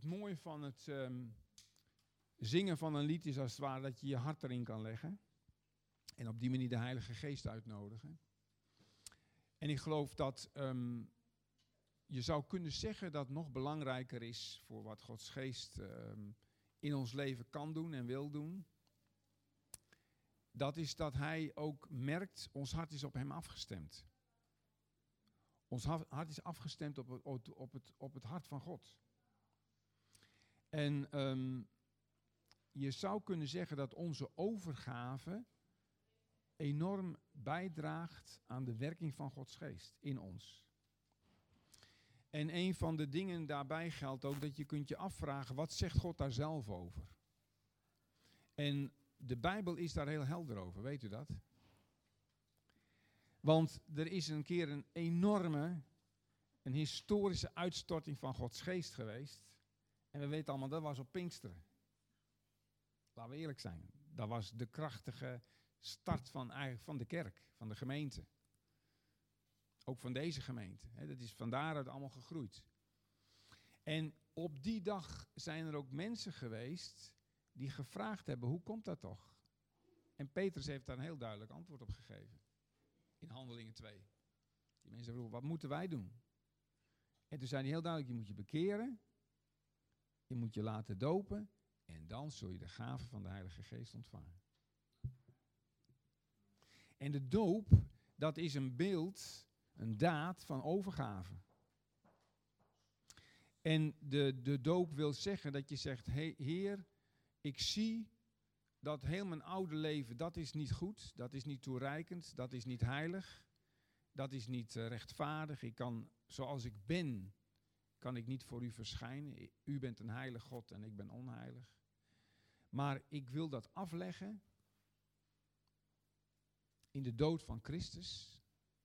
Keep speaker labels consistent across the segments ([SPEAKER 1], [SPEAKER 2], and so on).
[SPEAKER 1] mooie van het zingen van een lied is als het ware dat je je hart erin kan leggen. En op die manier de Heilige Geest uitnodigen. En ik geloof dat je zou kunnen zeggen dat nog belangrijker is voor wat Gods Geest in ons leven kan doen en wil doen. Dat is dat Hij ook merkt, ons hart is op Hem afgestemd. Ons hart is afgestemd op het hart van God. En je zou kunnen zeggen dat onze overgave enorm bijdraagt aan de werking van Gods Geest in ons. En een van de dingen daarbij geldt ook dat je kunt je afvragen, wat zegt God daar zelf over? En de Bijbel is daar heel helder over, weet u dat? Want er is een keer een enorme, een historische uitstorting van Gods Geest geweest. En we weten allemaal, dat was op Pinksteren. Laten we eerlijk zijn. Dat was de krachtige start van de kerk, van de gemeente. Ook van deze gemeente. Dat is van daaruit allemaal gegroeid. En op die dag zijn er ook mensen geweest die gevraagd hebben, hoe komt dat toch? En Petrus heeft daar een heel duidelijk antwoord op gegeven. In Handelingen 2. Die mensen vroegen, wat moeten wij doen? En toen zei hij heel duidelijk, je moet je bekeren. Je moet je laten dopen. En dan zul je de gave van de Heilige Geest ontvangen. En de doop, dat is een beeld, een daad van overgave. En de doop wil zeggen dat je zegt, Heer, ik zie dat heel mijn oude leven, dat is niet goed, dat is niet toereikend, dat is niet heilig, dat is niet rechtvaardig. Ik kan, zoals ik ben, kan ik niet voor u verschijnen. U bent een heilig God en ik ben onheilig. Maar ik wil dat afleggen in de dood van Christus.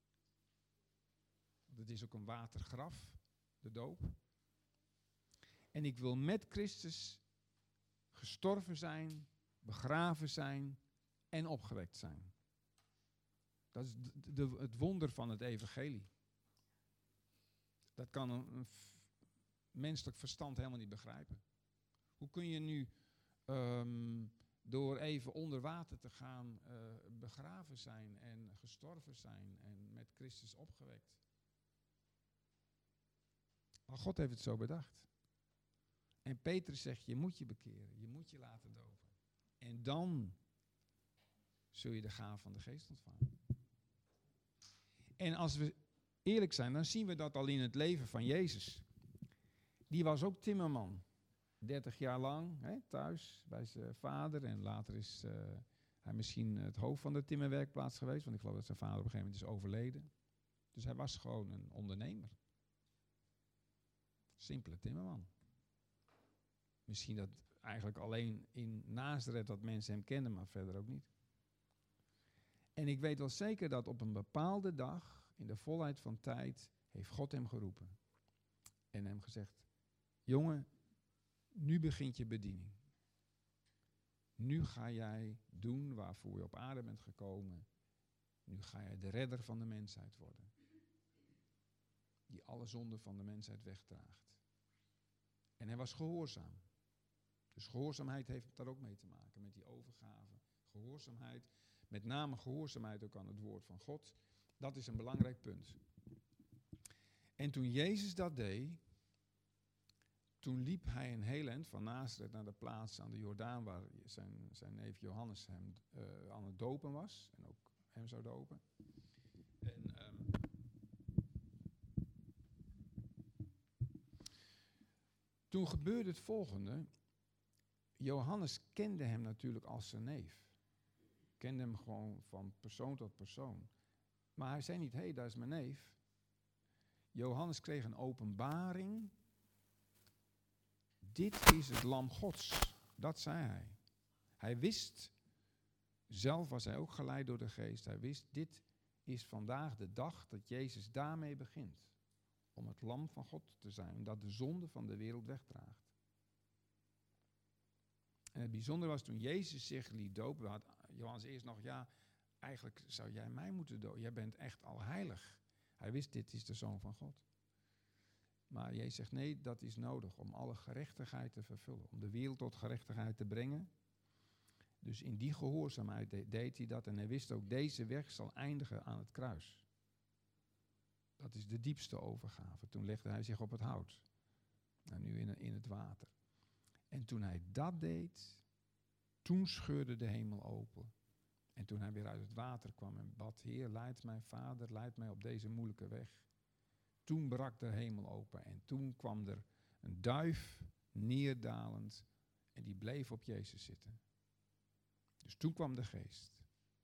[SPEAKER 1] Dat is ook een watergraf, de doop. En ik wil met Christus gestorven zijn, begraven zijn en opgewekt zijn. Dat is het wonder van het evangelie. Dat kan een menselijk verstand helemaal niet begrijpen. Hoe kun je nu door even onder water te gaan begraven zijn en gestorven zijn en met Christus opgewekt? Maar God heeft het zo bedacht. En Petrus zegt, je moet je bekeren, je moet je laten dopen. En dan zul je de gave van de Geest ontvangen. En als we eerlijk zijn, dan zien we dat al in het leven van Jezus. Die was ook timmerman. 30 jaar lang thuis bij zijn vader. En later is hij misschien het hoofd van de timmerwerkplaats geweest. Want ik geloof dat zijn vader op een gegeven moment is overleden. Dus hij was gewoon een ondernemer. Simpele timmerman. Misschien dat eigenlijk alleen in Nazareth dat mensen hem kenden, maar verder ook niet. En ik weet wel zeker dat op een bepaalde dag, in de volheid van tijd, heeft God hem geroepen. En hem gezegd, jongen, nu begint je bediening. Nu ga jij doen waarvoor je op aarde bent gekomen. Nu ga jij de redder van de mensheid worden. Die alle zonden van de mensheid wegdraagt. En hij was gehoorzaam. Dus gehoorzaamheid heeft daar ook mee te maken, met die overgave. Gehoorzaamheid, met name gehoorzaamheid ook aan het woord van God. Dat is een belangrijk punt. En toen Jezus dat deed, toen liep hij een heel eind van Nazareth naar de plaats aan de Jordaan waar zijn neef Johannes hem aan het dopen was. En ook hem zou dopen. En toen gebeurde het volgende. Johannes kende hem natuurlijk als zijn neef. Kende hem gewoon van persoon tot persoon. Maar hij zei niet, hé, dat is mijn neef. Johannes kreeg een openbaring. Dit is het lam Gods. Dat zei hij. Hij wist, zelf was hij ook geleid door de Geest. Hij wist, dit is vandaag de dag dat Jezus daarmee begint. Om het lam van God te zijn. Dat de zonde van de wereld wegdraagt. En het bijzondere was toen Jezus zich liet dopen. Had Johannes eerst nog, ja, eigenlijk zou jij mij moeten dopen. Jij bent echt al heilig. Hij wist, dit is de Zoon van God. Maar Jezus zegt, nee, dat is nodig om alle gerechtigheid te vervullen. Om de wereld tot gerechtigheid te brengen. Dus in die gehoorzaamheid deed hij dat. En hij wist ook, deze weg zal eindigen aan het kruis. Dat is de diepste overgave. Toen legde hij zich op het hout. En nu in het water. En toen hij dat deed, toen scheurde de hemel open. En toen hij weer uit het water kwam en bad, Heer, leid mij, Vader, leid mij op deze moeilijke weg. Toen brak de hemel open en toen kwam er een duif neerdalend en die bleef op Jezus zitten. Dus toen kwam de geest.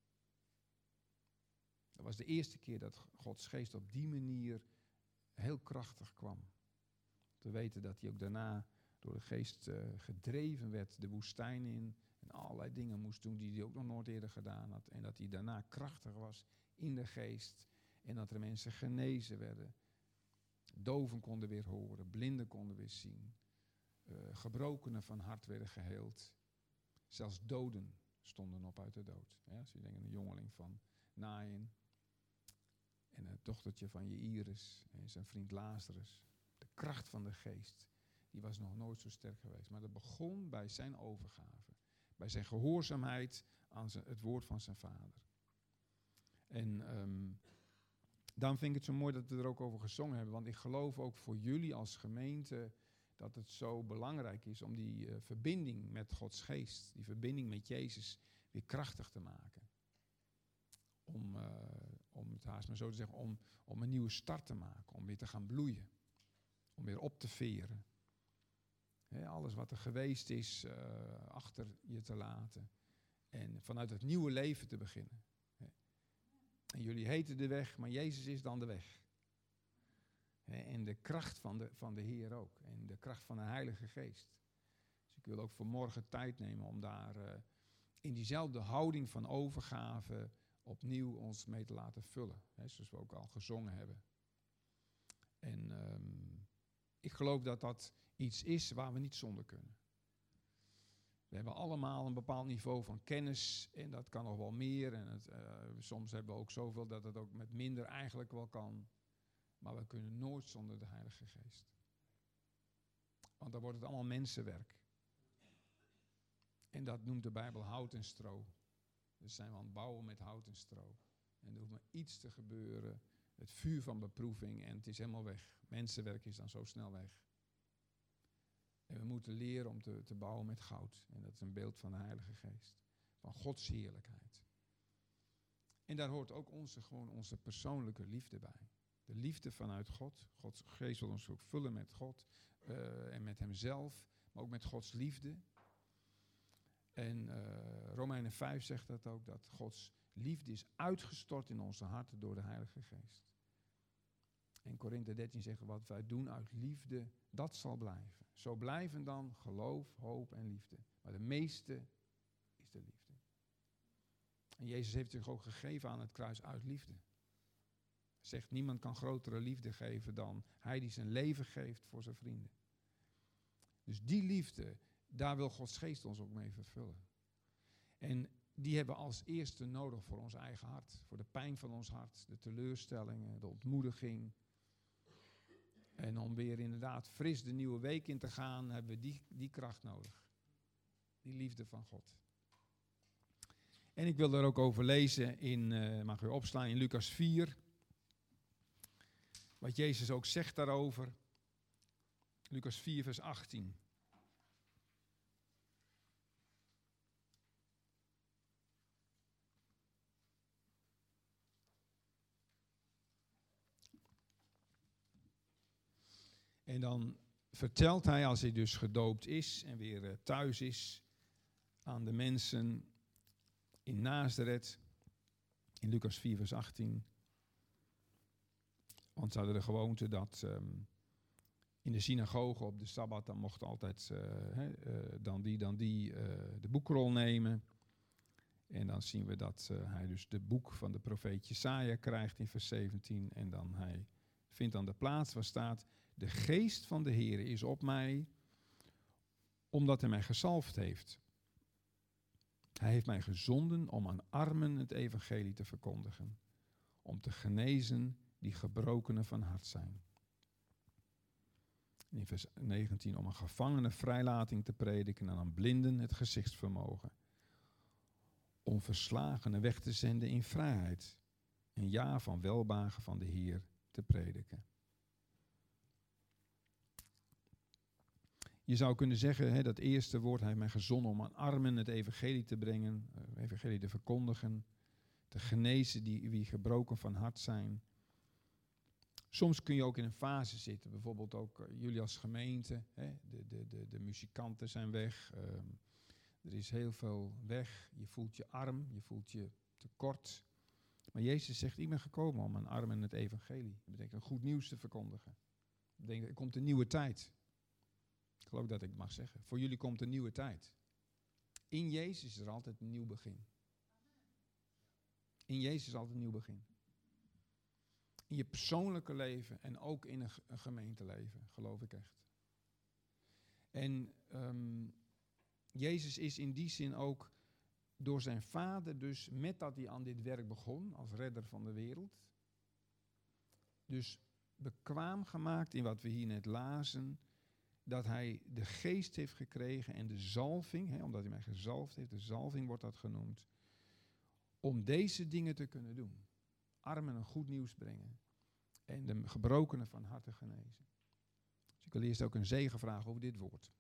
[SPEAKER 1] Dat was de eerste keer dat Gods geest op die manier heel krachtig kwam. Te weten dat hij ook daarna door de geest gedreven werd, de woestijn in. En allerlei dingen moest doen die hij ook nog nooit eerder gedaan had. En dat hij daarna krachtig was in de geest. En dat er mensen genezen werden. Doven konden weer horen, blinden konden weer zien. Gebrokenen van hart werden geheeld. Zelfs doden stonden op uit de dood. Ja, als je denkt aan een jongeling van Naïn. En het dochtertje van Jaïrus en zijn vriend Lazarus. De kracht van de geest, die was nog nooit zo sterk geweest. Maar dat begon bij zijn overgave. Bij zijn gehoorzaamheid aan het woord van zijn vader. En dan vind ik het zo mooi dat we er ook over gezongen hebben. Want ik geloof ook voor jullie als gemeente dat het zo belangrijk is om die verbinding met Gods geest, die verbinding met Jezus weer krachtig te maken. Om het haast maar zo te zeggen, om een nieuwe start te maken. Om weer te gaan bloeien. Om weer op te veren. Alles wat er geweest is, achter je te laten. En vanuit het nieuwe leven te beginnen. En jullie heten de weg, maar Jezus is dan de weg. En de kracht van de Heer ook. En de kracht van de Heilige Geest. Dus ik wil ook vanmorgen tijd nemen om daar in diezelfde houding van overgave opnieuw ons mee te laten vullen. Zoals we ook al gezongen hebben. En ik geloof dat dat iets is waar we niet zonder kunnen. We hebben allemaal een bepaald niveau van kennis en dat kan nog wel meer. En soms hebben we ook zoveel dat het ook met minder eigenlijk wel kan. Maar we kunnen nooit zonder de Heilige Geest. Want dan wordt het allemaal mensenwerk. En dat noemt de Bijbel hout en stro. Dus zijn we aan het bouwen met hout en stro. En er hoeft maar iets te gebeuren. Het vuur van beproeving en het is helemaal weg. Mensenwerk is dan zo snel weg. En we moeten leren om te bouwen met goud. En dat is een beeld van de Heilige Geest. Van Gods heerlijkheid. En daar hoort ook onze persoonlijke liefde bij. De liefde vanuit God. Gods Geest wil ons ook vullen met God. En met Hemzelf. Maar ook met Gods liefde. En Romeinen 5 zegt dat ook. Dat Gods liefde is uitgestort in onze harten door de Heilige Geest. En Korinthe 13 zegt, wat wij doen uit liefde, dat zal blijven. Zo blijven dan geloof, hoop en liefde. Maar de meeste is de liefde. En Jezus heeft zich ook gegeven aan het kruis uit liefde. Hij zegt, niemand kan grotere liefde geven dan hij die zijn leven geeft voor zijn vrienden. Dus die liefde, daar wil Gods Geest ons ook mee vervullen. En die hebben we als eerste nodig voor ons eigen hart. Voor de pijn van ons hart, de teleurstellingen, de ontmoediging. En om weer inderdaad fris de nieuwe week in te gaan, hebben we die kracht nodig. Die liefde van God. En ik wil daar ook over lezen mag u opslaan, in Lucas 4. Wat Jezus ook zegt daarover. Lucas 4 vers 18. En dan vertelt hij, als hij dus gedoopt is en weer thuis is, aan de mensen in Nazareth, in Lucas 4 vers 18. Want ze hadden de gewoonte dat in de synagoge op de Sabbat, dan mocht altijd de boekrol nemen. En dan zien we dat hij dus de boek van de profeet Jesaja krijgt in vers 17. En dan hij vindt dan de plaats waar staat, de geest van de Heer is op mij, omdat hij mij gezalfd heeft. Hij heeft mij gezonden om aan armen het evangelie te verkondigen. Om te genezen die gebrokenen van hart zijn. In vers 19, om een gevangene vrijlating te prediken en aan blinden het gezichtsvermogen. Om verslagenen weg te zenden in vrijheid. Een jaar van welbehagen van de Heer te prediken. Je zou kunnen zeggen, dat eerste woord, hij heeft mij gezonden om aan armen het evangelie te brengen, het evangelie te verkondigen, te genezen wie gebroken van hart zijn. Soms kun je ook in een fase zitten, bijvoorbeeld ook jullie als gemeente, de muzikanten zijn weg, er is heel veel weg, je voelt je arm, je voelt je tekort. Maar Jezus zegt, ik ben gekomen om aan armen het evangelie, dat betekent goed nieuws te verkondigen. Dat betekent, er komt een nieuwe tijd. Ik geloof dat ik het mag zeggen. Voor jullie komt een nieuwe tijd. In Jezus is er altijd een nieuw begin. In Jezus is altijd een nieuw begin. In je persoonlijke leven en ook in een gemeenteleven, geloof ik echt. En Jezus is in die zin ook door zijn Vader, dus met dat hij aan dit werk begon, als redder van de wereld, dus bekwaam gemaakt in wat we hier net lazen, dat hij de geest heeft gekregen en de zalving, omdat hij mij gezalfd heeft, de zalving wordt dat genoemd, om deze dingen te kunnen doen. Armen een goed nieuws brengen en de gebrokenen van harte genezen. Dus ik wil eerst ook een zegen vragen over dit woord.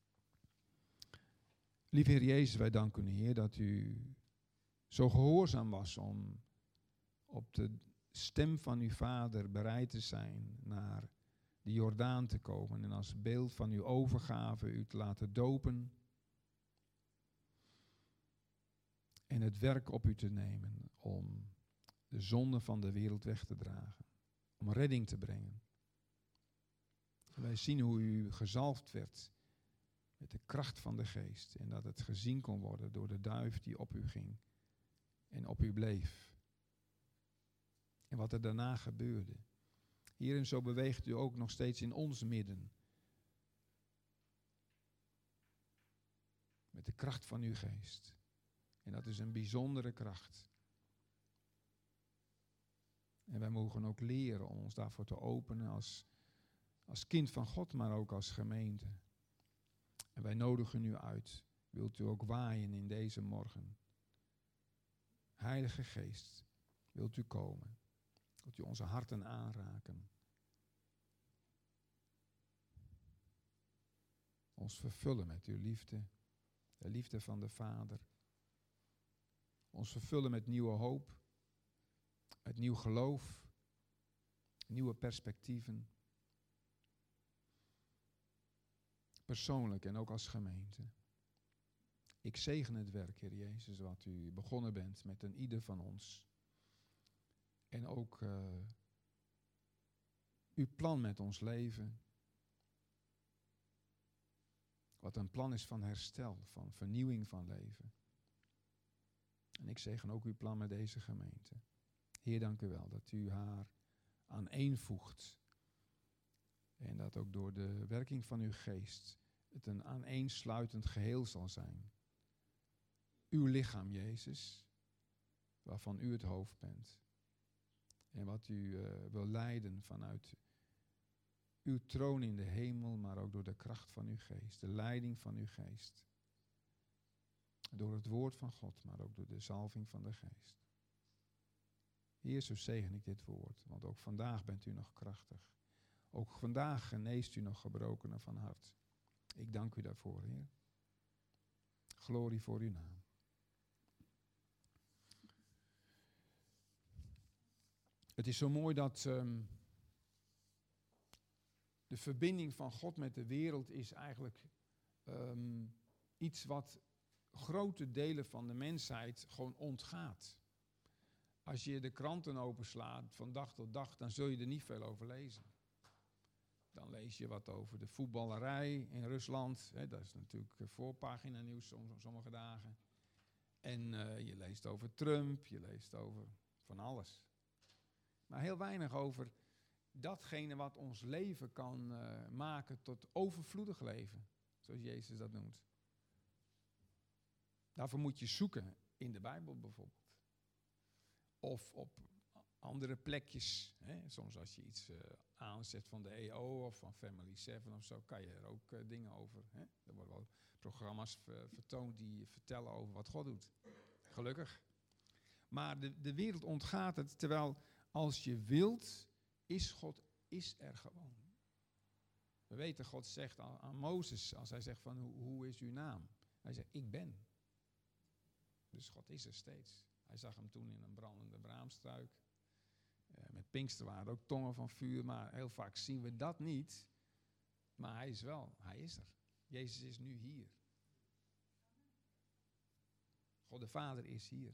[SPEAKER 1] Lieve Heer Jezus, wij danken u, Heer, dat u zo gehoorzaam was om op de stem van uw Vader bereid te zijn naar de Jordaan te komen en als beeld van uw overgave u te laten dopen en het werk op u te nemen om de zonde van de wereld weg te dragen, om redding te brengen. En wij zien hoe u gezalfd werd met de kracht van de geest en dat het gezien kon worden door de duif die op u ging en op u bleef. En wat er daarna gebeurde. Hierin zo beweegt u ook nog steeds in ons midden. Met de kracht van uw geest. En dat is een bijzondere kracht. En wij mogen ook leren om ons daarvoor te openen als kind van God, maar ook als gemeente. En wij nodigen u uit. Wilt u ook waaien in deze morgen? Heilige Geest, wilt u komen? Wilt u onze harten aanraken? Ons vervullen met uw liefde, de liefde van de Vader. Ons vervullen met nieuwe hoop, met nieuw geloof, nieuwe perspectieven. Persoonlijk en ook als gemeente. Ik zegen het werk, Heer Jezus, wat u begonnen bent met een ieder van ons. En ook uw plan met ons leven. Wat een plan is van herstel, van vernieuwing van leven. En ik zegen ook uw plan met deze gemeente. Heer, dank u wel dat u haar aaneenvoegt. En dat ook door de werking van uw geest het een aaneensluitend geheel zal zijn. Uw lichaam, Jezus, waarvan u het hoofd bent. En wat u wil leiden vanuit uw troon in de hemel, maar ook door de kracht van uw geest. De leiding van uw geest. Door het woord van God, maar ook door de zalving van de geest. Heer, zo zegen ik dit woord, want ook vandaag bent u nog krachtig. Ook vandaag geneest u nog gebrokenen van hart. Ik dank u daarvoor, Heer. Glorie voor uw naam. Het is zo mooi dat de verbinding van God met de wereld is eigenlijk iets wat grote delen van de mensheid gewoon ontgaat. Als je de kranten openslaat van dag tot dag, dan zul je er niet veel over lezen. Dan lees je wat over de voetballerij in Rusland. Dat is natuurlijk voorpagina nieuws sommige dagen. En je leest over Trump, je leest over van alles. Maar heel weinig over datgene wat ons leven kan maken tot overvloedig leven. Zoals Jezus dat noemt. Daarvoor moet je zoeken in de Bijbel bijvoorbeeld. Of op andere plekjes. Hè? Soms als je iets aanzet van de EO of van Family 7 of zo, kan je er ook dingen over. Hè? Er worden wel programma's vertoond die vertellen over wat God doet. Gelukkig. Maar de wereld ontgaat het, terwijl als je wilt, God is er gewoon. We weten, God zegt aan Mozes, als hij zegt van hoe is uw naam? Hij zegt, ik ben. Dus God is er steeds. Hij zag hem toen in een brandende braamstruik. Met Pinkster waren ook tongen van vuur, maar heel vaak zien we dat niet. Maar hij is er. Jezus is nu hier. God de Vader is hier.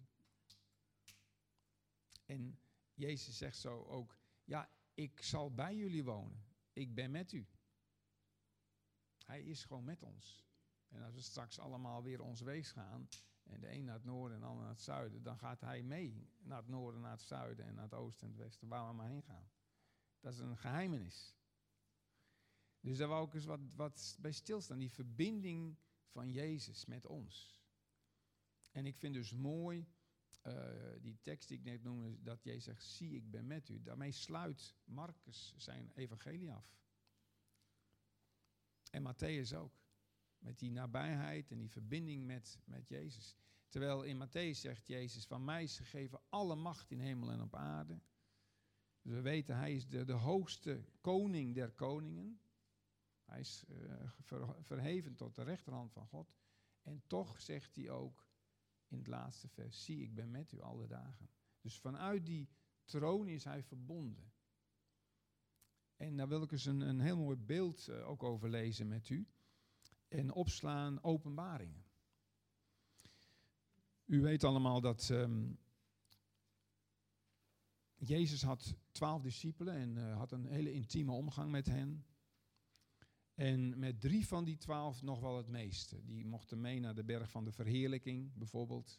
[SPEAKER 1] En Jezus zegt zo ook, ja, ik zal bij jullie wonen. Ik ben met u. Hij is gewoon met ons. En als we straks allemaal weer ons weegs gaan, en de een naar het noorden en de ander naar het zuiden, dan gaat hij mee naar het noorden, naar het zuiden en naar het oosten en het westen, waar we maar heen gaan. Dat is een geheimenis. Dus daar wou ik eens wat bij stilstaan, die verbinding van Jezus met ons. En ik vind dus mooi, die tekst die ik net noemde, dat Jezus zegt, zie ik ben met u. Daarmee sluit Marcus zijn evangelie af. En Matthäus ook. Met die nabijheid en die verbinding met Jezus. Terwijl in Matthäus zegt Jezus, van mij is gegeven alle macht in hemel en op aarde. Dus we weten, hij is de hoogste koning der koningen. Hij is verheven tot de rechterhand van God. En toch zegt hij ook in het laatste vers, zie ik ben met u alle dagen. Dus vanuit die troon is hij verbonden. En daar wil ik eens een heel mooi beeld ook over lezen met u. En opslaan Openbaringen. U weet allemaal dat Jezus had 12 discipelen en had een hele intieme omgang met hen. En met 3 van die 12 nog wel het meeste. Die mochten mee naar de berg van de verheerlijking bijvoorbeeld.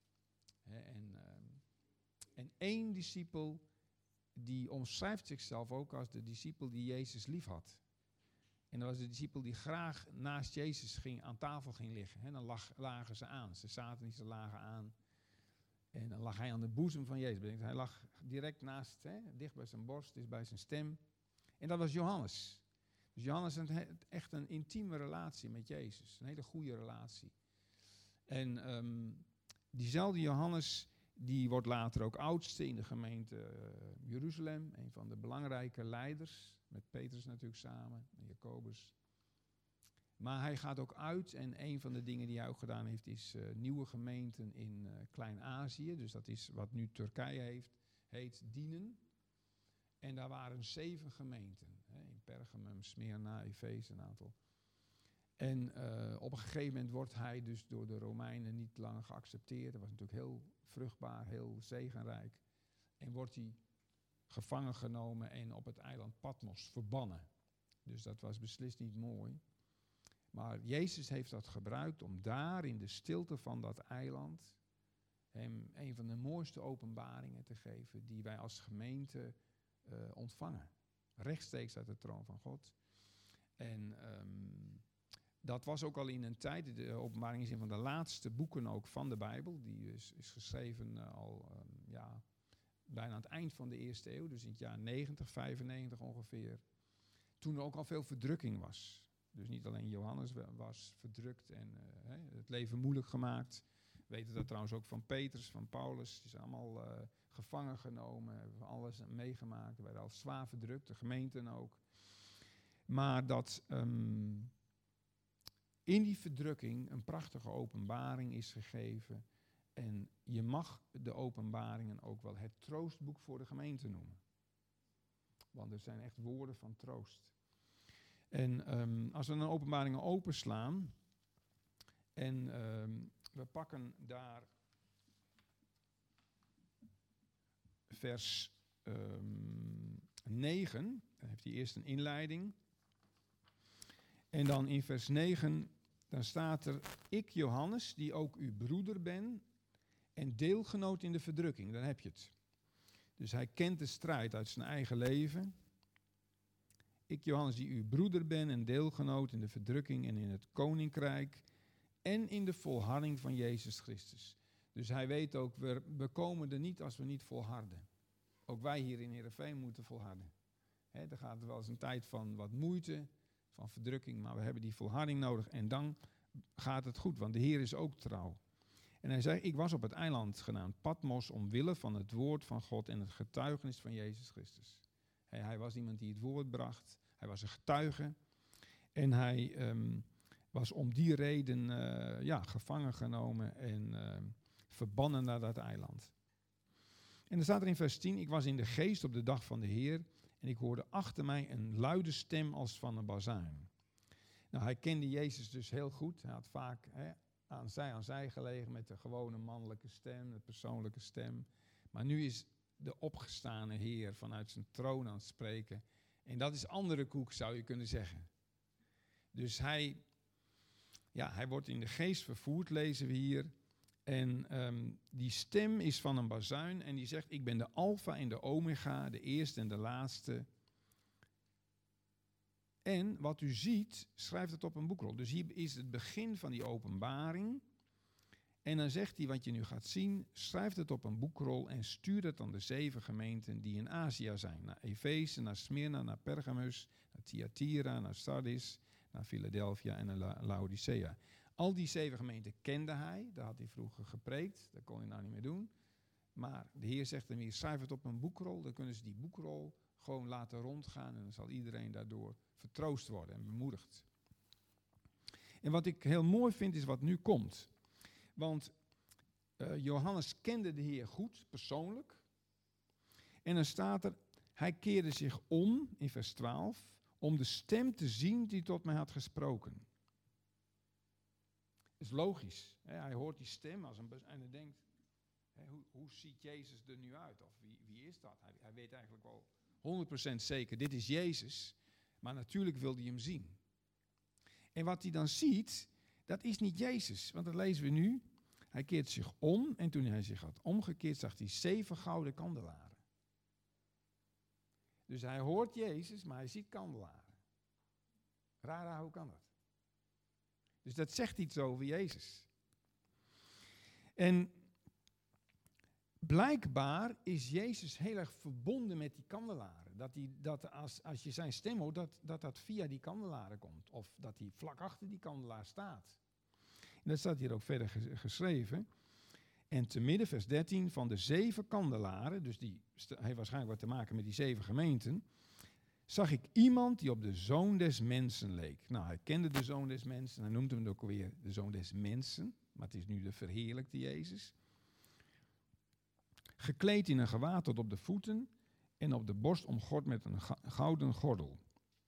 [SPEAKER 1] En 1 discipel die omschrijft zichzelf ook als de discipel die Jezus lief had. En dat was de discipel die graag naast Jezus aan tafel ging liggen. En dan lagen ze aan. Ze zaten niet, ze lagen aan. En dan lag hij aan de boezem van Jezus. Hij lag direct naast, dicht bij zijn borst, dus bij zijn stem. En dat was Johannes. Dus Johannes had echt een intieme relatie met Jezus. Een hele goede relatie. En diezelfde Johannes, die wordt later ook oudste in de gemeente Jeruzalem. Een van de belangrijke leiders. Met Petrus natuurlijk samen, en Jacobus. Maar hij gaat ook uit en een van de dingen die hij ook gedaan heeft is nieuwe gemeenten in Klein-Azië. Dus dat is wat nu Turkije heet Dienen. En daar waren 7 gemeenten. In Pergamum, Smyrna, Efeze, een aantal. En op een gegeven moment wordt hij dus door de Romeinen niet langer geaccepteerd. Dat was natuurlijk heel vruchtbaar, heel zegenrijk. En wordt hij gevangen genomen en op het eiland Patmos verbannen. Dus dat was beslist niet mooi. Maar Jezus heeft dat gebruikt om daar in de stilte van dat eiland hem een van de mooiste openbaringen te geven die wij als gemeente ontvangen. Rechtstreeks uit de troon van God. En dat was ook al in een tijd, de openbaring is een van de laatste boeken ook van de Bijbel. Die is geschreven al bijna aan het eind van de eerste eeuw, dus in het jaar 90, 95 ongeveer. Toen er ook al veel verdrukking was. Dus niet alleen Johannes was verdrukt en het leven moeilijk gemaakt. We weten dat trouwens ook van Petrus, van Paulus. Die zijn allemaal gevangen genomen, hebben alles meegemaakt. Werden al zwaar verdrukt, de gemeenten ook. Maar dat in die verdrukking een prachtige openbaring is gegeven. En je mag de openbaringen ook wel het troostboek voor de gemeente noemen. Want er zijn echt woorden van troost. En als we een openbaringen openslaan en we pakken daar vers 9, dan heeft hij eerst een inleiding. En dan in vers 9, dan staat er, ik Johannes, die ook uw broeder ben en deelgenoot in de verdrukking. Dan heb je het. Dus hij kent de strijd uit zijn eigen leven. Ik Johannes, die uw broeder ben en deelgenoot in de verdrukking en in het koninkrijk en in de volharding van Jezus Christus. Dus hij weet ook, we komen er niet als we niet volharden. ook wij hier in Heerenveen moeten volharden. Er gaat wel eens een tijd van wat moeite, van verdrukking, maar we hebben die volharding nodig en dan gaat het goed, want de Heer is ook trouw. En hij zei, ik was op het eiland genaamd Patmos omwille van het woord van God en het getuigenis van Jezus Christus. Hij was iemand die het woord bracht, hij was een getuige en hij was om die reden gevangen genomen en verbannen naar dat eiland. En dan staat er in vers 10, ik was in de geest op de dag van de Heer en ik hoorde achter mij een luide stem als van een bazuin. Nou, hij kende Jezus dus heel goed. Hij had vaak aan zij gelegen met de gewone mannelijke stem, de persoonlijke stem. Maar nu is de opgestane Heer vanuit zijn troon aan het spreken. En dat is andere koek, zou je kunnen zeggen. Dus hij wordt in de geest vervoerd, lezen we hier. En die stem is van een bazuin en die zegt, ik ben de Alpha en de Omega, de eerste en de laatste. En wat u ziet, schrijft het op een boekrol. Dus hier is het begin van die openbaring. En dan zegt hij, wat je nu gaat zien, schrijf het op een boekrol en stuur het aan de 7 gemeenten die in Azië zijn. Naar Efeze, naar Smyrna, naar Pergamus, naar Thyatira, naar Sardis, naar Philadelphia en naar Laodicea. Al die 7 gemeenten kende hij, daar had hij vroeger gepreekt, dat kon hij nou niet meer doen. Maar de Heer zegt hem hier, schrijf het op een boekrol, dan kunnen ze die boekrol gewoon laten rondgaan en dan zal iedereen daardoor vertroost worden en bemoedigd. En wat ik heel mooi vind is wat nu komt. Want Johannes kende de Heer goed, persoonlijk. En dan staat er, hij keerde zich om, in vers 12, om de stem te zien die tot mij had gesproken. Dat is logisch. Hij hoort die stem en hij denkt, hoe ziet Jezus er nu uit? Of wie is dat? Hij weet eigenlijk wel 100% zeker, dit is Jezus. Maar natuurlijk wil hij hem zien. En wat hij dan ziet, dat is niet Jezus. Want dat lezen we nu. Hij keert zich om en toen hij zich had omgekeerd, zag hij 7 gouden kandelaren. Dus hij hoort Jezus, maar hij ziet kandelaren. Raar, hoe kan dat? Dus dat zegt iets over Jezus. En blijkbaar is Jezus heel erg verbonden met die kandelaren. Dat als je zijn stem hoort, dat via die kandelaren komt. Of dat hij vlak achter die kandelaar staat. En dat staat hier ook verder geschreven. En te midden, vers 13, van de 7 kandelaren, dus die heeft waarschijnlijk wat te maken met die 7 gemeenten, zag ik iemand die op de Zoon des Mensen leek. Nou, hij kende de Zoon des Mensen, hij noemt hem ook alweer de Zoon des Mensen, maar het is nu de verheerlijkte Jezus. Gekleed in een gewaad tot op de voeten en op de borst omgord met een gouden gordel.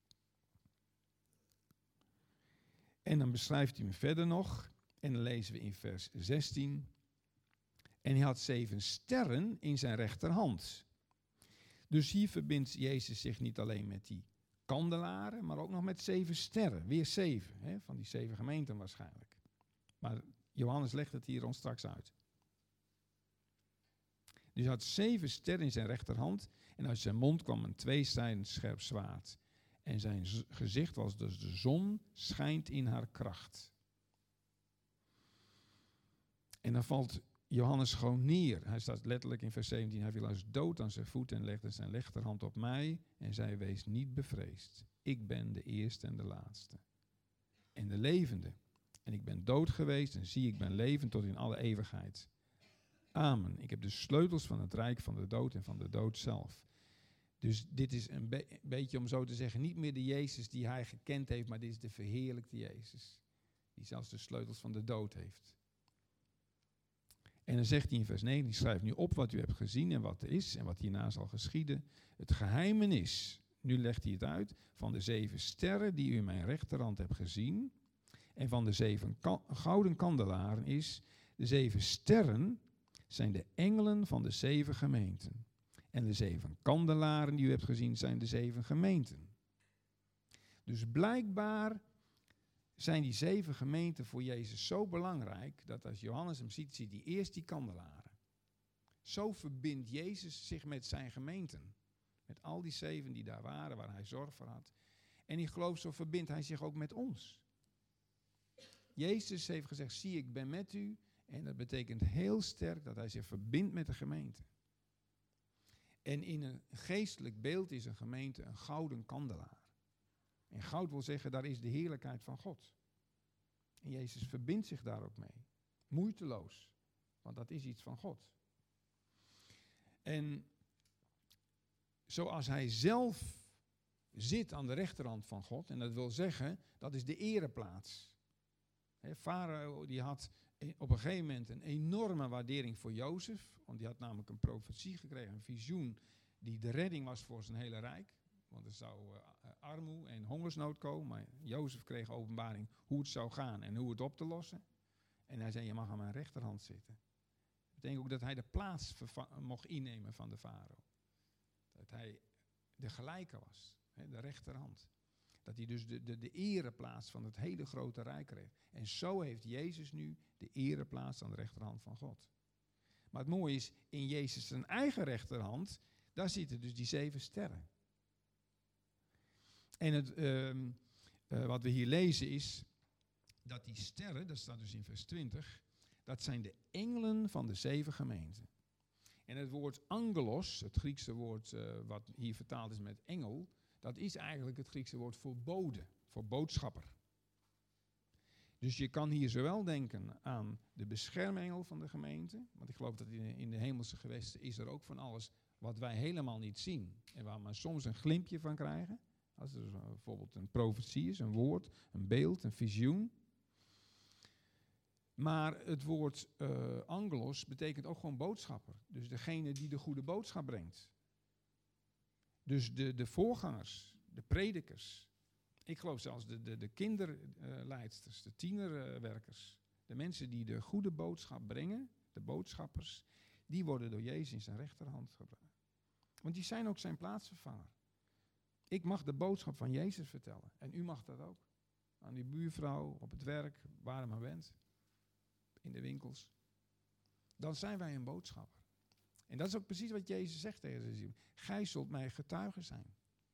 [SPEAKER 1] En dan beschrijft hij hem verder nog, en dan lezen we in vers 16. En hij had 7 sterren in zijn rechterhand. Dus hier verbindt Jezus zich niet alleen met die kandelaren, maar ook nog met 7 sterren. Weer 7, van die 7 gemeenten waarschijnlijk. Maar Johannes legt het hier ons straks uit. Dus hij had 7 sterren in zijn rechterhand en uit zijn mond kwam een 2-zijdend scherp zwaard. En zijn gezicht was dus de zon schijnt in haar kracht. En dan valt Johannes gewoon neer. Hij staat letterlijk in vers 17. Hij viel als dood aan zijn voet en legde zijn rechterhand op mij. En zei, wees niet bevreesd. Ik ben de eerste en de laatste. En de levende. En ik ben dood geweest en zie, ik ben levend tot in alle eeuwigheid. Amen. Ik heb de sleutels van het rijk van de dood en van de dood zelf. Dus dit is een beetje, om zo te zeggen, niet meer de Jezus die hij gekend heeft, maar dit is de verheerlijkte Jezus. Die zelfs de sleutels van de dood heeft. En dan zegt hij in vers 9, schrijf nu op wat u hebt gezien en wat er is en wat hierna zal geschieden. Het geheimenis, nu legt hij het uit, van de 7 sterren die u in mijn rechterhand hebt gezien. En van de 7 gouden kandelaren is, de 7 sterren zijn de engelen van de 7 gemeenten. En de 7 kandelaren die u hebt gezien zijn de 7 gemeenten. Dus blijkbaar zijn die 7 gemeenten voor Jezus zo belangrijk, dat als Johannes hem ziet, ziet hij eerst die kandelaren. Zo verbindt Jezus zich met zijn gemeenten. Met al die 7 die daar waren, waar hij zorg voor had. En ik geloof, zo verbindt hij zich ook met ons. Jezus heeft gezegd, zie, ik ben met u. En dat betekent heel sterk dat hij zich verbindt met de gemeente. En in een geestelijk beeld is een gemeente een gouden kandelaar. En goud wil zeggen, daar is de heerlijkheid van God. En Jezus verbindt zich daar ook mee. Moeiteloos. Want dat is iets van God. En zoals hij zelf zit aan de rechterhand van God. En dat wil zeggen, dat is de ereplaats. Farao die had op een gegeven moment een enorme waardering voor Jozef. Want die had namelijk een profetie gekregen, een visioen die de redding was voor zijn hele rijk. Want er zou armoede en hongersnood komen. Maar Jozef kreeg openbaring hoe het zou gaan en hoe het op te lossen. En hij zei, je mag aan mijn rechterhand zitten. Dat betekent ook dat hij de plaats mocht innemen van de farao. Dat hij de gelijke was, de rechterhand. Dat hij dus de ereplaats van het hele grote rijk kreeg. En zo heeft Jezus nu de ereplaats aan de rechterhand van God. Maar het mooie is, in Jezus zijn eigen rechterhand, daar zitten dus die 7 sterren. En wat we hier lezen is, dat die sterren, dat staat dus in vers 20, dat zijn de engelen van de 7 gemeenten. En het woord angelos, het Griekse woord wat hier vertaald is met engel, dat is eigenlijk het Griekse woord voor bode, voor boodschapper. Dus je kan hier zowel denken aan de beschermengel van de gemeente, want ik geloof dat in de hemelse gewesten is er ook van alles wat wij helemaal niet zien en waar we soms een glimpje van krijgen. Als er bijvoorbeeld een profetie is, een woord, een beeld, een visioen. Maar het woord angelos betekent ook gewoon boodschapper. Dus degene die de goede boodschap brengt. Dus de voorgangers, de predikers. Ik geloof zelfs de kinderleidsters, de tienerwerkers. De mensen die de goede boodschap brengen, de boodschappers, die worden door Jezus in zijn rechterhand gebracht. Want die zijn ook zijn plaatsvervanger. Ik mag de boodschap van Jezus vertellen. En u mag dat ook. Aan uw buurvrouw, op het werk, waar u maar bent. In de winkels. Dan zijn wij een boodschapper. En dat is ook precies wat Jezus zegt tegen zijn discipelen. Gij zult mij getuigen zijn.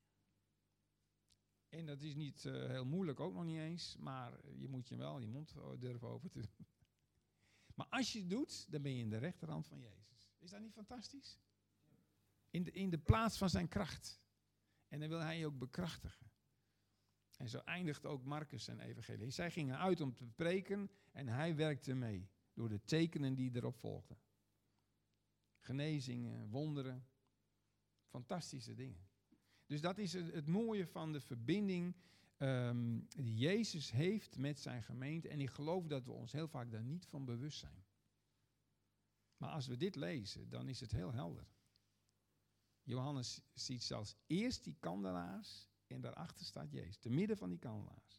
[SPEAKER 1] En dat is niet heel moeilijk, ook nog niet eens. Maar je moet je wel je mond durven open te doen. Maar als je het doet, dan ben je in de rechterhand van Jezus. Is dat niet fantastisch? In de plaats van zijn kracht. En dan wil hij je ook bekrachtigen. En zo eindigt ook Marcus zijn evangelie. Zij gingen uit om te preken en hij werkte mee. Door de tekenen die erop volgden. Genezingen, wonderen. Fantastische dingen. Dus dat is het mooie van de verbinding die Jezus heeft met zijn gemeente. En ik geloof dat we ons heel vaak daar niet van bewust zijn. Maar als we dit lezen, dan is het heel helder. Johannes ziet zelfs eerst die kandelaars en daarachter staat Jezus. Te midden van die kandelaars.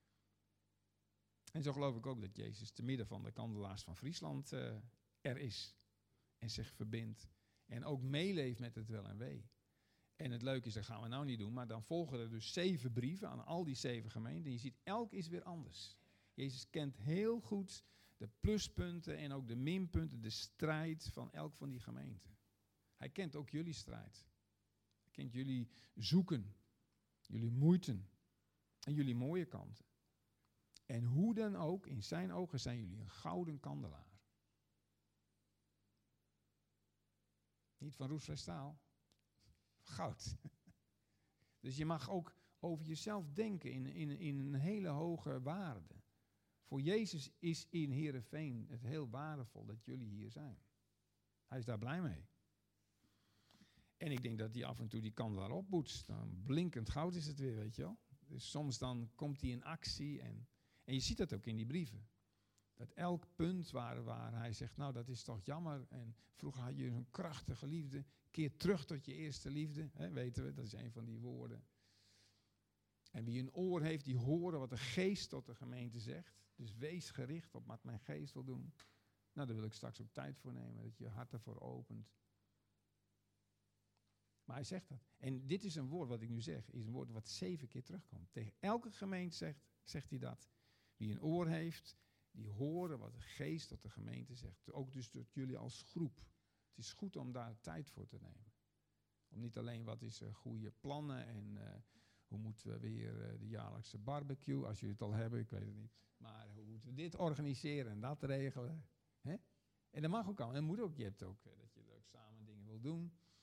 [SPEAKER 1] En zo geloof ik ook dat Jezus te midden van de kandelaars van Friesland er is. En zich verbindt. En ook meeleeft met het wel en wee. En het leuke is, dat gaan we nou niet doen, maar dan volgen er dus 7 brieven aan al die 7 gemeenten. En je ziet, elk is weer anders. Jezus kent heel goed de pluspunten en ook de minpunten, de strijd van elk van die gemeenten. Hij kent ook jullie strijd. Hij kent jullie zoeken, jullie moeiten en jullie mooie kanten. En hoe dan ook, in zijn ogen zijn jullie een gouden kandelaar. Niet van roestvrij staal, goud. Dus je mag ook over jezelf denken in een hele hoge waarde. Voor Jezus is in Heerenveen het heel waardevol dat jullie hier zijn. Hij is daar blij mee. En ik denk dat hij af en toe die kandelaar opboetst. Dan blinkend goud is het weer, weet je wel. Dus soms dan komt hij in actie. En je ziet dat ook in die brieven. Dat elk punt waar hij zegt, nou dat is toch jammer. En vroeger had je zo'n krachtige liefde. Keer terug tot je eerste liefde. Hè, weten we, dat is een van die woorden. En wie een oor heeft, die horen wat de geest tot de gemeente zegt. Dus wees gericht op wat mijn geest wil doen. Nou, daar wil ik straks ook tijd voor nemen. Dat je je hart ervoor opent. Maar hij zegt dat. En dit is een woord wat ik nu zeg. Is een woord wat 7 keer terugkomt. Tegen elke gemeente zegt hij dat. Wie een oor heeft, die horen wat de geest tot de gemeente zegt. Ook dus tot jullie als groep. Het is goed om daar tijd voor te nemen. Om niet alleen wat is goede plannen en hoe moeten we weer de jaarlijkse barbecue, als jullie het al hebben, ik weet het niet. Maar hoe moeten we dit organiseren en dat regelen. Hè? En dat mag ook al. En moet ook. Je hebt ook dat je leuk samen dingen wil doen.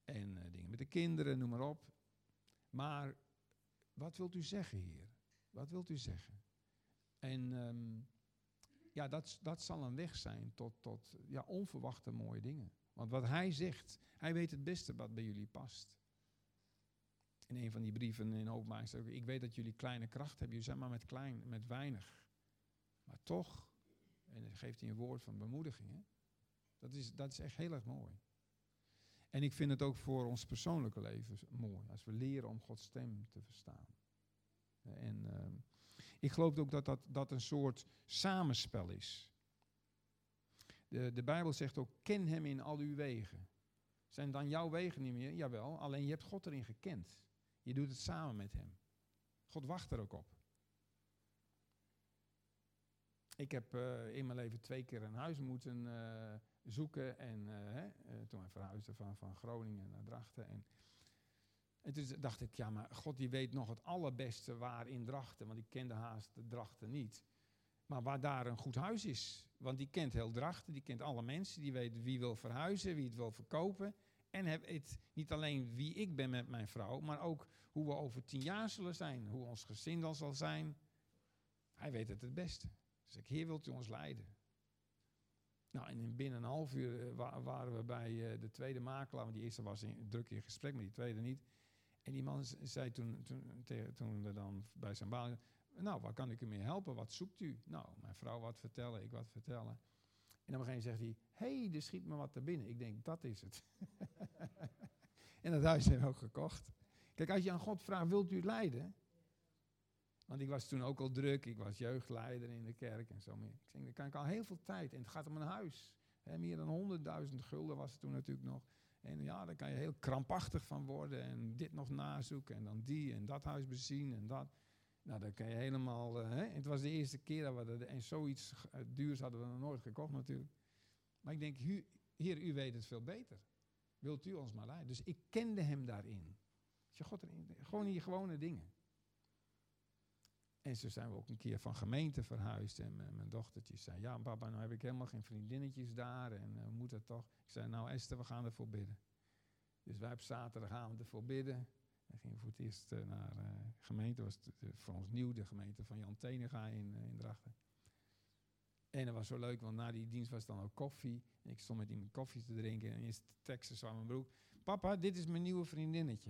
[SPEAKER 1] En dingen met de kinderen, noem maar op. Maar wat wilt u zeggen, Heer? Wat wilt u zeggen? En dat zal een weg zijn tot onverwachte mooie dingen. Want wat hij zegt, hij weet het beste wat bij jullie past. In een van die brieven in Openbaring staat ook, ik weet dat jullie kleine kracht hebben. Jullie zijn maar met weinig. Maar toch, en dan geeft hij een woord van bemoediging. Hè? Dat is echt heel erg mooi. En ik vind het ook voor ons persoonlijke leven mooi. Als we leren om Gods stem te verstaan. En ik geloof ook dat een soort samenspel is. De Bijbel zegt ook, ken hem in al uw wegen. Zijn dan jouw wegen niet meer? Jawel, alleen je hebt God erin gekend. Je doet het samen met hem. God wacht er ook op. Ik heb in mijn leven 2 keer een huis moeten zoeken. En toen wij verhuisden van Groningen naar Drachten. En toen dacht ik, ja, maar God die weet nog het allerbeste waar in Drachten. Want ik kende haast Drachten niet. Maar waar daar een goed huis is. Want die kent heel Drachten, die kent alle mensen. Die weet wie wil verhuizen, wie het wil verkopen. En weet niet alleen wie ik ben met mijn vrouw. Maar ook hoe we over 10 jaar zullen zijn. Hoe ons gezin dan zal zijn. Hij weet het beste. Dus ik, Heer, wilt u ons leiden? Nou, en binnen een half uur waren we bij de tweede makelaar. Want die eerste was druk in gesprek, maar die tweede niet. En die man zei toen we dan bij zijn baan... Nou, waar kan ik u mee helpen? Wat zoekt u? Nou, mijn vrouw wat vertellen, ik wat vertellen. En op een gegeven moment zegt hij... Hé, er schiet me wat er binnen. Ik denk, dat is het. En dat huis hebben we ook gekocht. Kijk, als je aan God vraagt, wilt u het leiden? Want ik was toen ook al druk. Ik was jeugdleider in de kerk en zo meer. Ik denk, dan kan ik al heel veel tijd. En het gaat om een huis. Meer dan 100.000 gulden was het toen natuurlijk nog. En ja, daar kan je heel krampachtig van worden. En dit nog nazoeken. En dan die en dat huis bezien en dat. Nou, dan kan je helemaal... Het was de eerste keer dat we en zoiets duurs hadden we nog nooit gekocht natuurlijk. Maar ik denk, Heer, u weet het veel beter. Wilt u ons maar leiden? Dus ik kende hem daarin. Gewoon in die gewone dingen. En zo zijn we ook een keer van gemeente verhuisd. En mijn dochtertje zei, ja papa, nou heb ik helemaal geen vriendinnetjes daar. En hoe moet dat toch? Ik zei, nou Esther, we gaan ervoor bidden. Dus wij op zaterdagavond ervoor bidden. We gingen voor het eerst naar gemeente. Dat was voor ons nieuw, de gemeente van Jan Tenega in Drachten. En dat was zo leuk, want na die dienst was dan ook koffie. En ik stond met iemand koffie te drinken. En eerst teksten zo aan mijn broek. Papa, dit is mijn nieuwe vriendinnetje.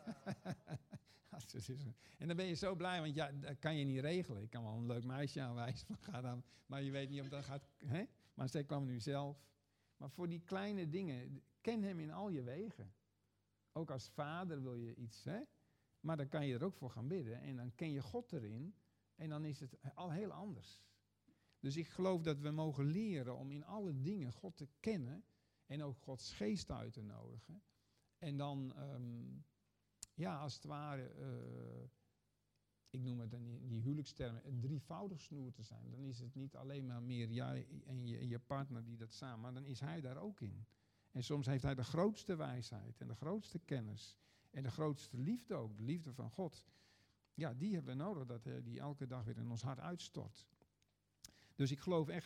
[SPEAKER 1] En dan ben je zo blij, want ja, dat kan je niet regelen. Ik kan wel een leuk meisje aanwijzen, van, ga dan, maar je weet niet of dat gaat. Hè? Maar zij kwam nu zelf. Maar voor die kleine dingen, ken hem in al je wegen. Ook als vader wil je iets, hè? Maar dan kan je er ook voor gaan bidden. En dan ken je God erin. En dan is het al heel anders. Dus ik geloof dat we mogen leren om in alle dingen God te kennen. En ook Gods geest uit te nodigen. En dan, als het ware, ik noem het in die huwelijkstermen, een drievoudig snoer te zijn. Dan is het niet alleen maar meer jij en je partner die dat samen, maar dan is hij daar ook in. En soms heeft hij de grootste wijsheid en de grootste kennis en de grootste liefde ook, de liefde van God. Ja, die hebben we nodig, dat hij die elke dag weer in ons hart uitstort. Dus ik geloof echt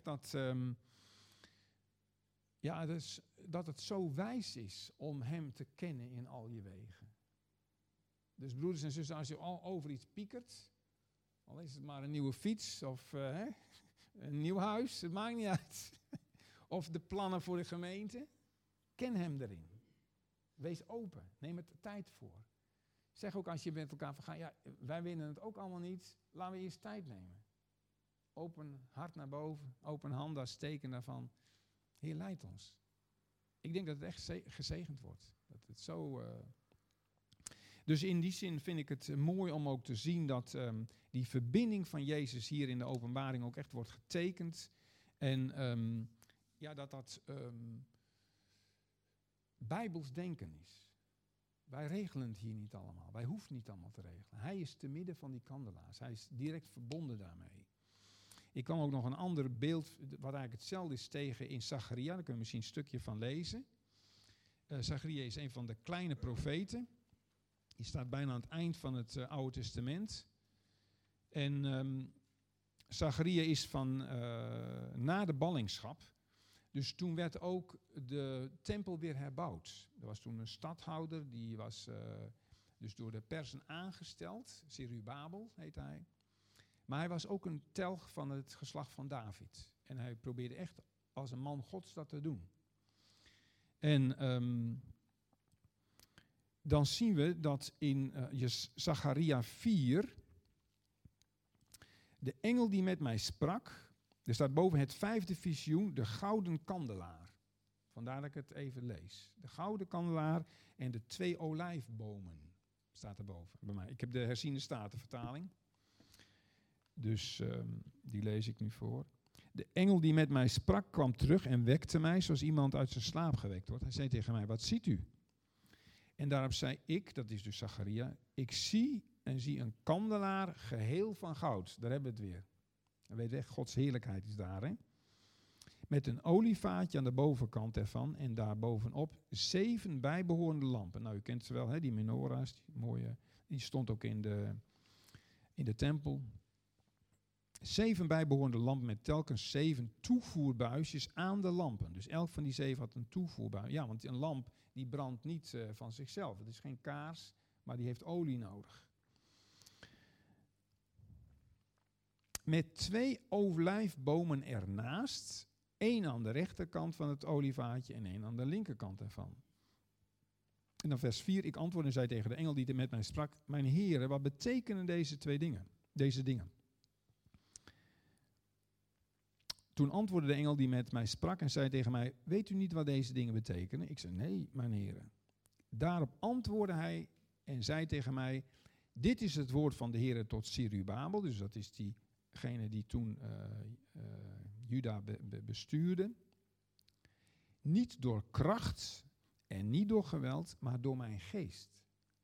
[SPEAKER 1] dat het zo wijs is om hem te kennen in al je wegen. Dus broeders en zussen, als je al over iets piekert, al is het maar een nieuwe fiets of een nieuw huis, het maakt niet uit. Of de plannen voor de gemeente, ken hem erin. Wees open, neem er tijd voor. Zeg ook als je met elkaar vergaat, ja, wij winnen het ook allemaal niet, laten we eerst tijd nemen. Open hart naar boven, open handen als teken daarvan. Heer, leid ons. Ik denk dat het echt gezegend wordt. Dat het zo... Dus in die zin vind ik het mooi om ook te zien dat die verbinding van Jezus hier in de openbaring ook echt wordt getekend. En dat Bijbels denken is. Wij regelen het hier niet allemaal. Wij hoeven niet allemaal te regelen. Hij is te midden van die kandelaars. Hij is direct verbonden daarmee. Ik kwam ook nog een ander beeld, wat eigenlijk hetzelfde is, tegen in Zacharia. Daar kunnen we misschien een stukje van lezen. Zacharia is een van de kleine profeten. Die staat bijna aan het eind van het Oude Testament. En Zacharia is van na de ballingschap. Dus toen werd ook de tempel weer herbouwd. Er was toen een stadhouder, die was dus door de Persen aangesteld. Zerubabel heet hij. Maar hij was ook een telg van het geslacht van David. En hij probeerde echt als een man Gods dat te doen. En dan zien we dat in Zacharia 4... de engel die met mij sprak... er staat boven het 5e visioen de gouden kandelaar. Vandaar dat ik het even lees. De gouden kandelaar en de 2 olijfbomen. Staat erboven bij mij. Ik heb de herziene statenvertaling. Dus die lees ik nu voor. De engel die met mij sprak kwam terug en wekte mij zoals iemand uit zijn slaap gewekt wordt. Hij zei tegen mij, wat ziet u? En daarop zei ik, dat is dus Zacharia, ik zie een kandelaar geheel van goud. Daar hebben we het weer. Dan weet je echt, Gods heerlijkheid is daar. Hè? Met een olievaatje aan de bovenkant ervan en daar bovenop 7 bijbehorende lampen. Nou, u kent ze wel, hè? Die menorahs, die mooie, die stond ook in de tempel. 7 bijbehorende lampen met telkens 7 toevoerbuisjes aan de lampen. Dus elk van die 7 had een toevoerbuis. Ja, want een lamp die brandt niet van zichzelf. Het is geen kaars, maar die heeft olie nodig. Met 2 olijfbomen ernaast, 1 aan de rechterkant van het olievaatje en 1 aan de linkerkant ervan. En dan vers 4, ik antwoordde en zei tegen de engel die met mij sprak, mijn heren, wat betekenen deze dingen? Toen antwoordde de engel die met mij sprak en zei tegen mij, weet u niet wat deze dingen betekenen? Ik zei, nee, mijn heren. Daarop antwoordde hij en zei tegen mij, dit is het woord van de Heere tot Zerubabel, dus dat is diegene die toen Juda bestuurde. Niet door kracht en niet door geweld, maar door mijn geest.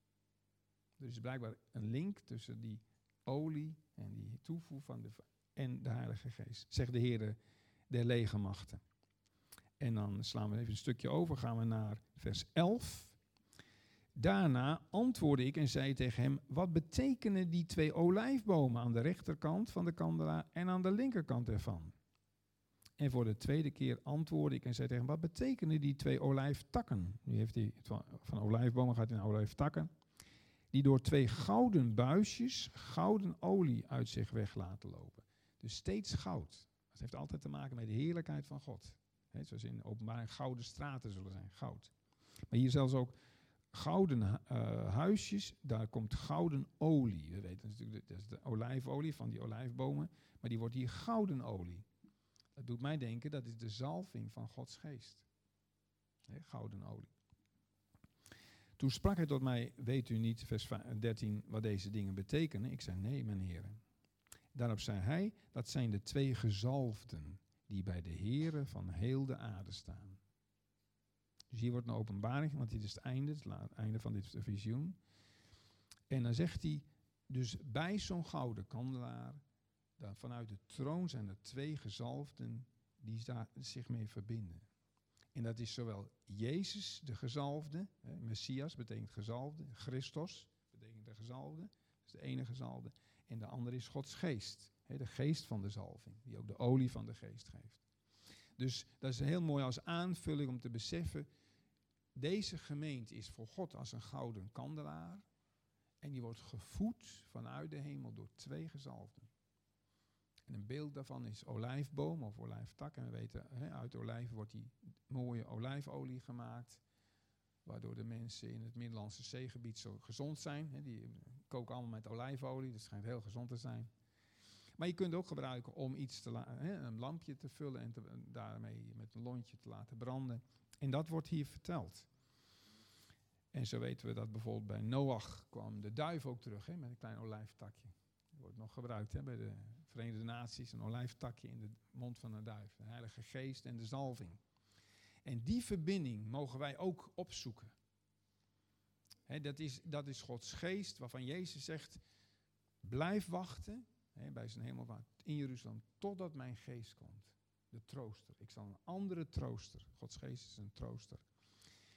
[SPEAKER 1] Er is blijkbaar een link tussen die olie en die toevoer en de Heilige Geest, zegt de Heere der legermachten. En dan slaan we even een stukje over, gaan we naar vers 11. Daarna antwoordde ik en zei tegen hem, wat betekenen die 2 olijfbomen aan de rechterkant van de kandelaar en aan de linkerkant ervan? En voor de 2e keer antwoordde ik en zei tegen hem, wat betekenen die 2 olijftakken? Nu heeft hij van olijfbomen gaat hij naar olijftakken. Die door 2 gouden buisjes gouden olie uit zich weg laten lopen. Dus steeds goud. Dat heeft altijd te maken met de heerlijkheid van God. He, zoals in openbaring gouden straten zullen zijn, goud. Maar hier zelfs ook gouden huisjes, daar komt gouden olie. We weten natuurlijk, dat is de olijfolie van die olijfbomen, maar die wordt hier gouden olie. Dat doet mij denken, dat is de zalving van Gods geest. He, gouden olie. Toen sprak hij tot mij, weet u niet, vers 13, wat deze dingen betekenen? Ik zei, nee, mijn heren. Daarop zei hij, dat zijn de 2 gezalfden die bij de Heere van heel de aarde staan. Dus hier wordt een openbaring, want dit is het einde van dit visioen. En dan zegt hij, dus bij zo'n gouden kandelaar, vanuit de troon zijn er 2 gezalfden die daar zich mee verbinden. En dat is zowel Jezus, de gezalfde, Messias betekent gezalfde, Christus betekent de gezalfde, dat is de ene gezalfde. En de andere is Gods geest, de geest van de zalving, die ook de olie van de geest geeft. Dus dat is heel mooi als aanvulling om te beseffen, deze gemeente is voor God als een gouden kandelaar en die wordt gevoed vanuit de hemel door 2 gezalfden. En een beeld daarvan is olijfboom of olijftak. En we weten, uit olijven wordt die mooie olijfolie gemaakt, waardoor de mensen in het Middellandse Zeegebied zo gezond zijn. Die koken allemaal met olijfolie, dat schijnt heel gezond te zijn. Maar je kunt het ook gebruiken om een lampje te vullen en daarmee met een lontje te laten branden. En dat wordt hier verteld. En zo weten we dat bijvoorbeeld bij Noach kwam de duif ook terug met een klein olijftakje. Dat wordt nog gebruikt bij de Verenigde Naties, een olijftakje in de mond van een duif. De Heilige Geest en de zalving. En die verbinding mogen wij ook opzoeken. Dat is Gods geest waarvan Jezus zegt, blijf wachten bij zijn hemelvaart in Jeruzalem totdat mijn geest komt. De trooster. Ik zal een andere trooster. Gods geest is een trooster